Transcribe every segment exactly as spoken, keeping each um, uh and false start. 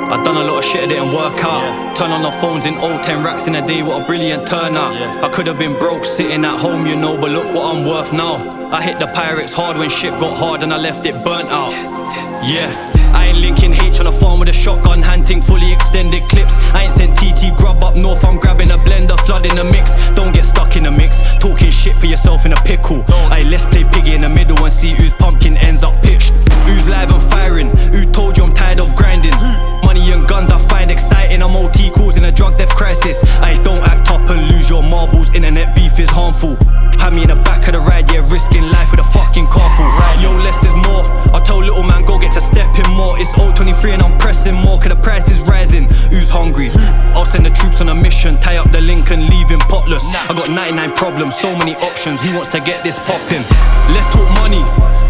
I done a lot of shit that didn't work out. Yeah. Turn on the phones in oh ten racks in a day, what a brilliant turnout. Yeah. I could have been broke sitting at home, you know, but look what I'm worth now. I hit the Pyrex hard when shit got hard and I left it burnt out. Yeah, I ain't linking H on a farm with a shotgun, hunting fully extended clips. I ain't sent T T grub up north, I'm grabbing a blender, flooding the mix. Don't get stuck in the mix, talking shit, put yourself in a pickle. Aye, let's play piggy in the middle and see whose pumpkin ends up pitched. Who's live and firing, who told you I'm tired of grinding? Money and guns I find exciting, I'm O T causing a drug death crisis. I don't act up and lose your marbles, internet beef is harmful. Had me in the back of the ride, yeah, risking life with a fucking car full. Yo, less is more, I tell little man go get to step in more. It's oh twenty-three and I'm pressing more, cause the price is rising. Who's hungry? I'll send the troops on a mission, tie up the link and leave him potless. I got ninety-nine problems, so many options, who wants to get this poppin'? Let's talk money.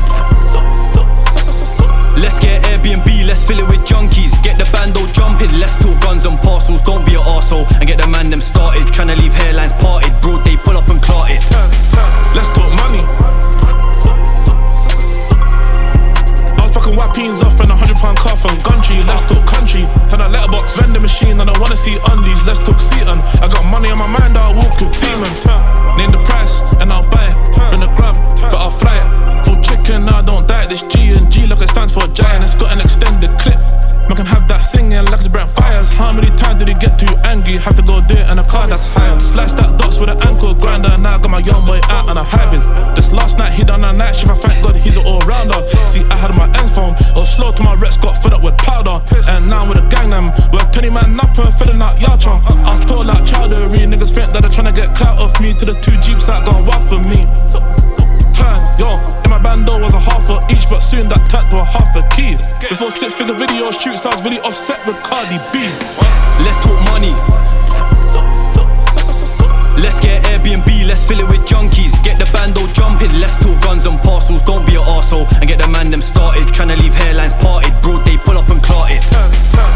Let's get Airbnb, let's fill it with junkies. Get the bando jumping, let's talk guns and parcels. Don't be an arsehole and get the man them started. Tryna leave hairlines parted, broad day pull up and clot it. Let's talk money. I was fucking whappings off and a hundred pound car from Gumtree. Let's talk country. Turn a letterbox vending machine and I wanna see undies. Let's talk Seaton. I got money on my mind, I'll walk with demon. Name the price and I'll buy it. Bring the gram, but I'll fly it. Full chicken, I don't die. This G and G like it stands for giant. It's got an extended clip. Man can have that singing like it's brand fires. How many times did he get too angry? Have to go do it in a car that's hired. Slice that dots with an ankle grinder. Now I got my young boy out on a high vis. Just last night he done a night shift. I thank God he's an all-rounder. See, I had my ends phone. It was slow to my reps, got fed up with powder. And now I'm with a gang them. We're twenty man up and filling out Yatra. I was poor like chowdery. Niggas think that they're tryna get clout off me. To the two jeeps out gone wild for me. Yo, in my bando was a half a each, but soon that turned to a half a key. Before six figure video shoots, I was really offset with Cardi B. Let's talk money. Let's get Airbnb, let's fill it with junkies. Get the bando jumping, let's talk guns and parcels. Don't be an arsehole and get the man them started. Tryna leave hairlines parted, broad day pull up and clot it.